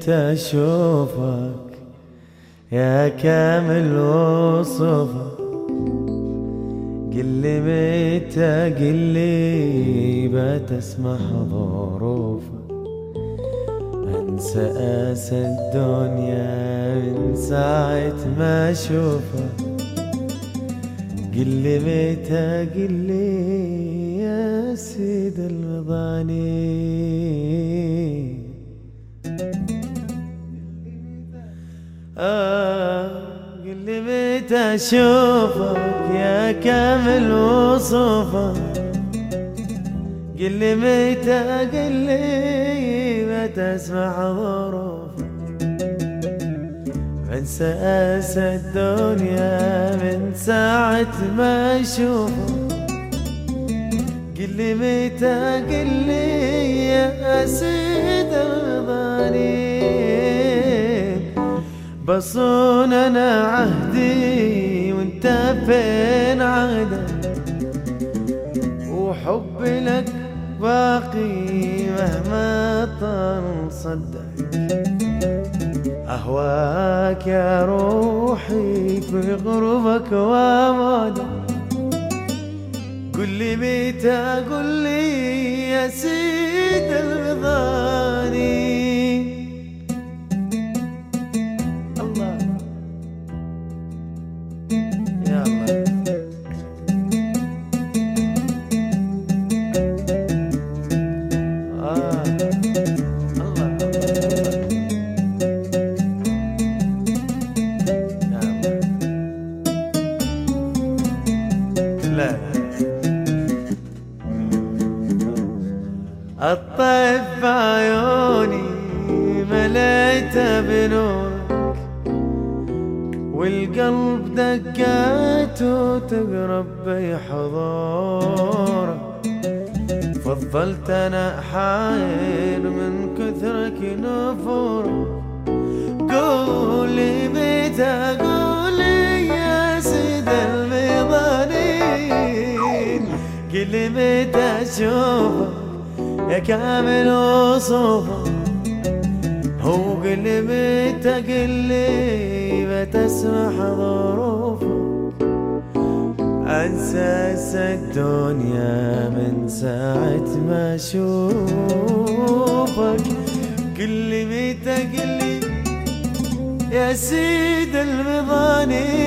متى اشوفك يا كامل وصفك، قلي متى قلي بتسمح ظروفك، انسى اسى الدنيا من ساعة ما اشوفك، قلي متى قلي يا سيد المظاني. قلي متى اشوفك يا كامل وصفك، قلي متى قلي بتسمع ظروفك، انسى اسى الدنيا من ساعة ما اشوفك، قلي متى قلي يا سيد المظاني. بصون انا عهدي وانت فين عهدك، وحبي لك باقي مهما طال صدق، اهواك يا روحي في غربك وامودك، قل لي متى قل لي يا سيد المظاني. الله يا الله الطيف بعيوني مليته بنورك، والقلب دقاته تقرب بحضورك، فضلت انا حاير من كثرك نفورك، قولي متى قولي يا سيد المظانين، قلي متى اشوفك يا كامل وصفك، هو قلي متى قلي بتسمح ظروفك، انسى الدنيا من ساعة ما اشوفك، قلي متى قلي يا سيد المظاني.